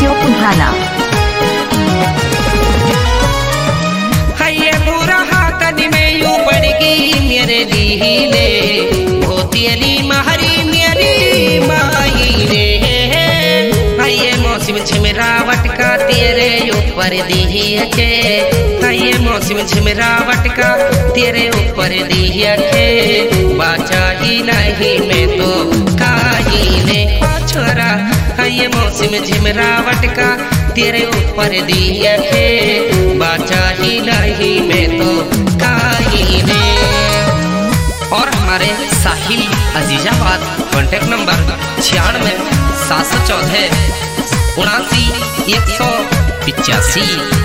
Studio पुधाना। हये बुरा हाथन में यूं पड़ गई मेरे दीने भोतियली महरी मेरी माई रे। हये मौसम झिमरावट का तेरे ऊपर दिया के, हये मौसम झिमरावट का तेरे ऊपर दिया के, बाचा ही नहीं मैं तो काही ने छोरा। हये मौसम झिमरावट का तेरे ऊपर दिया के, बाचा ही नहीं मैं तो काही ने। और हमारे साहिल अजीजाबाद कॉन्टेक्ट नंबर 96 714 79 185।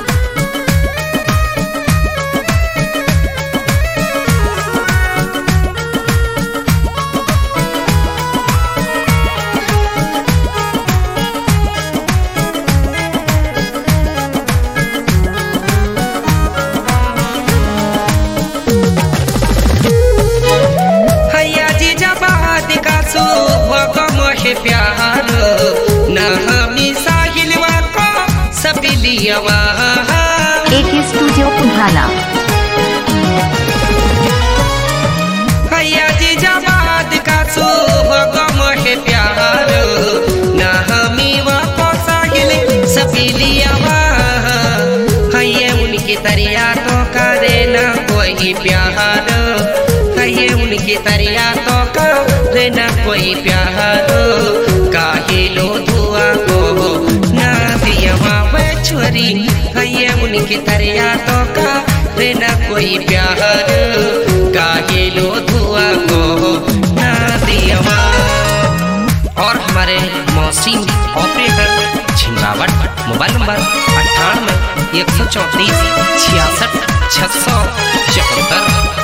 प्यार न हमी साहिलवा को सबिलियवा एक स्टूडियो पुधाना। हैया जीजाबाद का सुगम है प्यार न हमी वा को साहिल सबिलियवा। हैये उनकी तरिया तो करे न कोई प्यार, हैये उनकी तरिया तो करे न कोई प्यार। काहिलो धुआ को ना दियवा वे छोरी, हये उनकी तरिया तो करे न कोई प्यार। काहिलो धुआ को ना दियवा। और हमारे मौसी ऑपरेटर झिमरावट मोबाइल नंबर 98 134 66 674।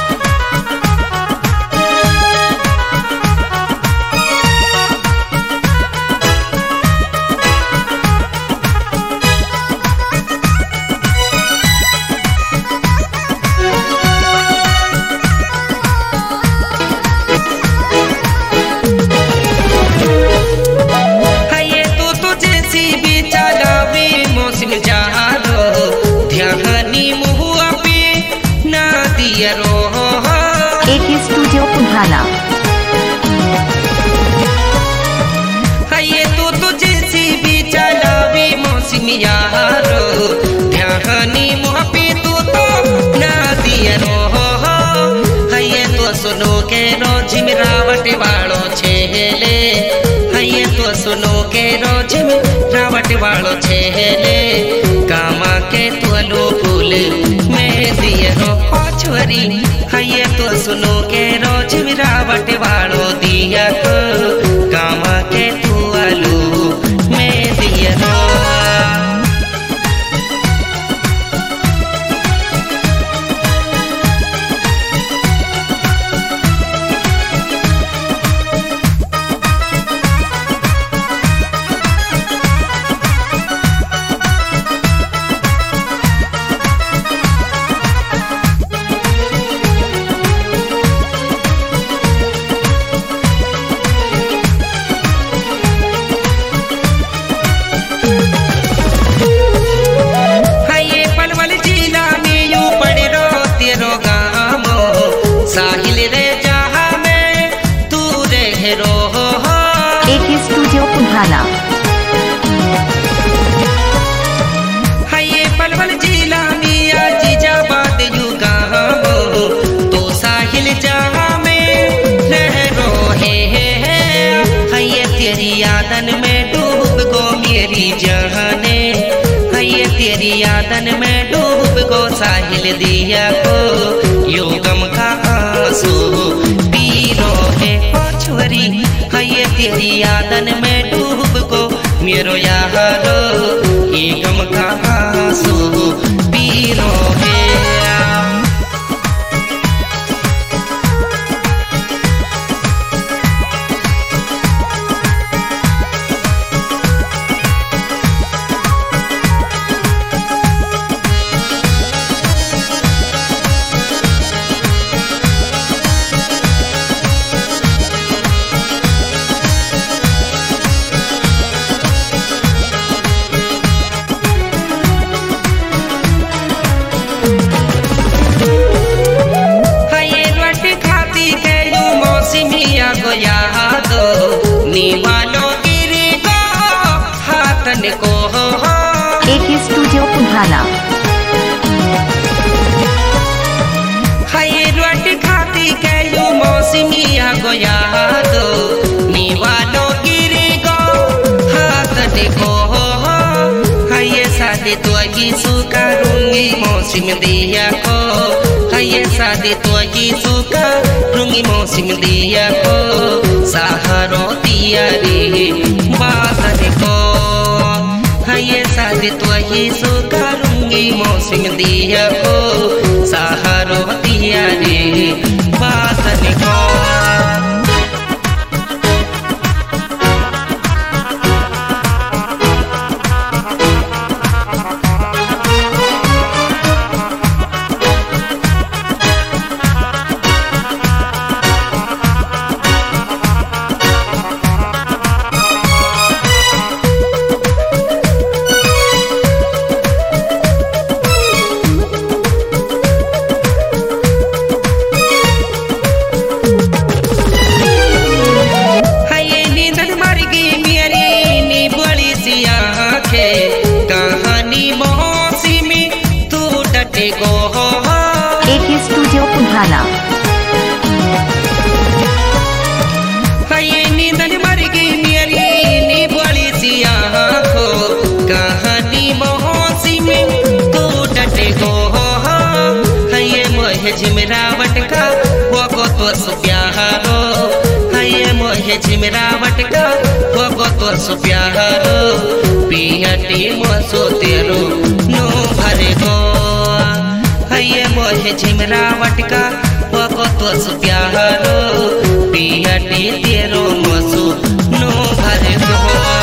एक स्टूडियो पुधाना। हये तो तुझे सी भी चलावी मौसम यारो, ध्यानी मुँह पे तू तो ना दिया रो। हये तो सुनो के रो झिमरावट वालो छेले, हये तो सुनो के रो झिमरावट वालो छेले। कामा के तुलो फूल में दिया रो छोरी, हये तो सुनो के रो झिमरावट वालो दिया को, कामा के तुलो में दिया रो। साहिल रे जहाँ में तू रह रो। एक स्टूडियो पुधाना। हये पलवल जिला मिया जीजाबाद युगा तो साहिल जहाँ में रह रो है। हये तेरी यादन में डूब गो मेरी जहाने, हये तेरी यादन में डूब गो साहिल दिया को। योगम का आंसू पीरो है छोरी, हये तेरी यादन में डूब को मेरो यारो। ये गम का आंसू पीरो है। बासन को AK Studio Punhana. हाय रोटी खाती कैलू मौसमी आ गया तो नीवालो गिरे गो हाथ देखो हाय शादी तो यीशु करूंगी मौसम दिया को हाय शादी तो यीशु करूंगी मौसम दिया को सहारो दिया रे बासन को हाय शादी तो यीशु करूंगी मौसम दिया को सहारो दिया रे बासन को AK Studio Punhana. हाय नींदन मर गई मेरी नी बड़ी सी आँखों कहानी मौसी में तू डटे गो हाय मोहे झिमरावट का वो तो सुप्यारो हाय मोहे झिमरावट का वो तो सुप्यारो पियटी मोसो तेरो नो भरे गो हाय मोहे झिमरावट का वो तो सुप्यारो पियटी तेरो मोसो नो भरे गो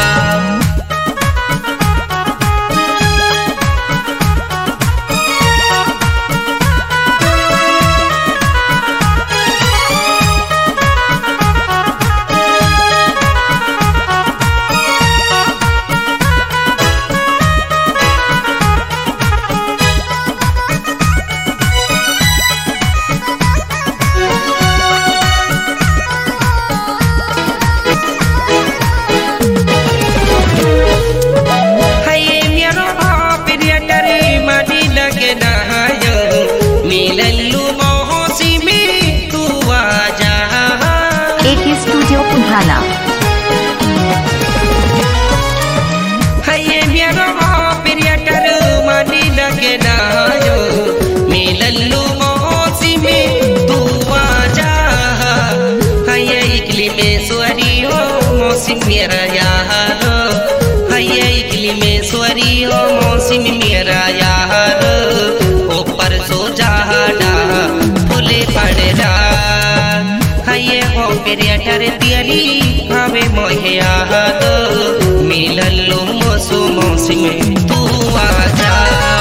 AK Studio Punhana. हाय मेरो प्रियटर मानी लगे ना यो मिलल्लू मौसी में तू आजा हाय इकली में स्वरी हो मौसी मेरा यार हाय इकली में स्वरी हो मौसी मेरा यार ऊपर सो जाना फूले पड़ना हाय हो प्रियटर तेरी हमें मोहे याद मिलल्लू मोसो मौसी में तू आजा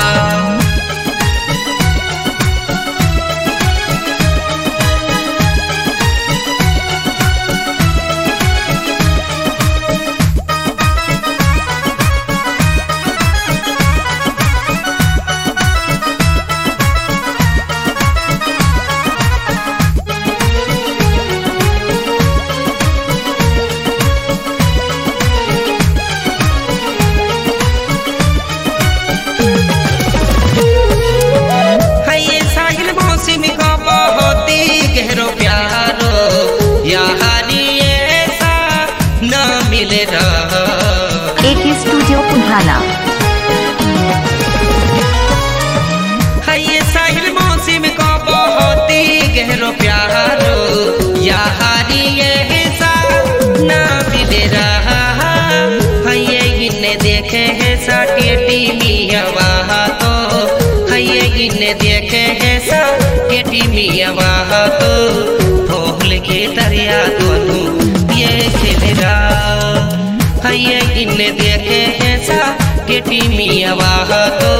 गहरो प्यारो यानी ऐसा न मिले रहा AK Studio Punhana. हाय साहिल मौसम को बहुत ही गहरो प्यारो यानी ऐसा न मिले रहा हाय इन्हें देखे है साटी मिया वहाँ तो हाय इन्हें देखे है साटी मिया वहाँ तो भोल के दरिया दोनों ये खेलेगा हाय इन्हें देखे है साटी मिया वहाँ तो